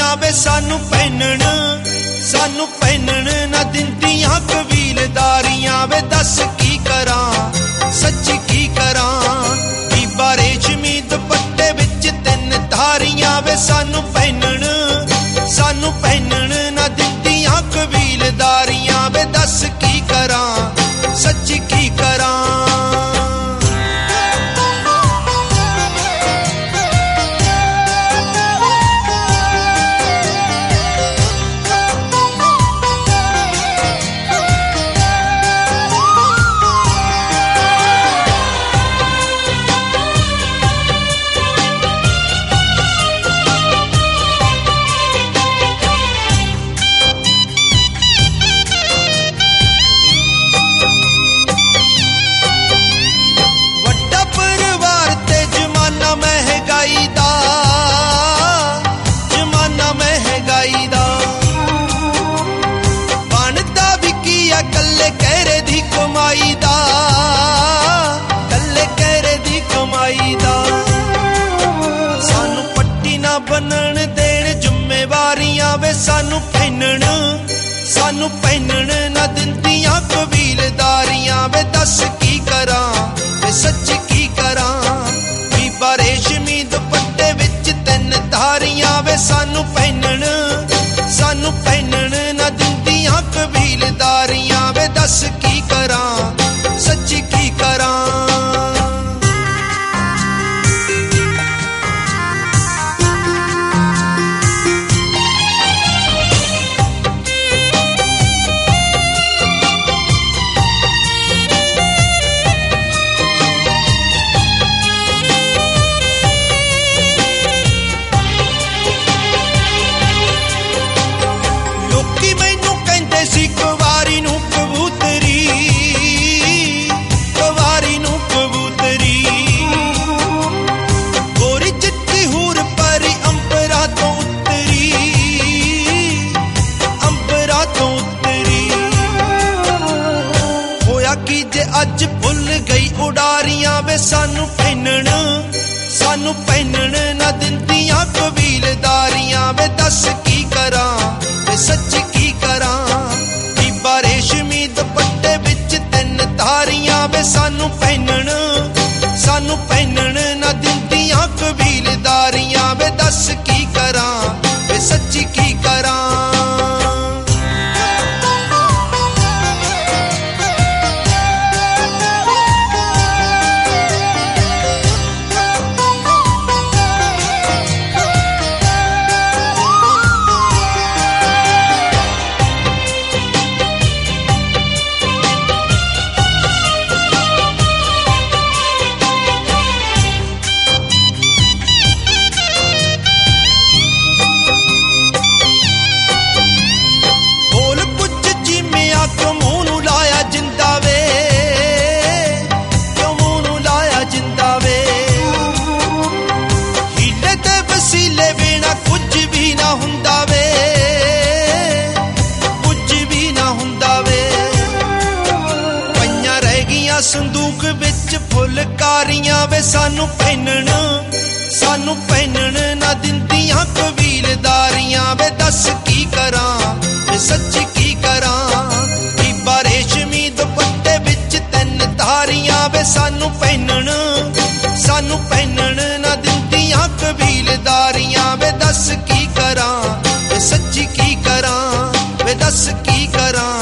वे सानू पहनण ना दिंदियां कबीलदारियां वे दस की करां सच्ची की करां बीबा रेशमी दुपट्टे विच तीन धारियां वे सानू पहनण ना दिंदियां कबीलदारियां वे दस की करां सच्ची की करां। सानू पट्टी ना बनन देण जिम्मेवारियां वे सानू पहनण ना दिंदियां कबीलदारियां वे दस की करां वे सच की करां बीबा रेशमी दुपट्टे विच तीन धारियां वे सानू पहनण ना दिंदियां कबीलदारियां वे दस की करां सच की करां। अज भुल गई उडारियां वे सानू पहनण ना दिंदियां कबीलदारियां वे दस की करां वे सच की करां बीबा रेशमी दुपट्टे विच तीन धारियां वे सानू पहनण ना दिंदियां कबीलदारियां वे दस की करां वे सच की करां। संदूक विच फुलकारियां वे सानू पहनण ना दिंदियां कबीलदारियां वे दस की करां वे सच की करां बीबा रेशमी दुपट्टे विच तीन धारियां वे सानू पहनण ना दिंदियां कबीलदारियां वे दस की करां वे सच की करां वे दस की करां।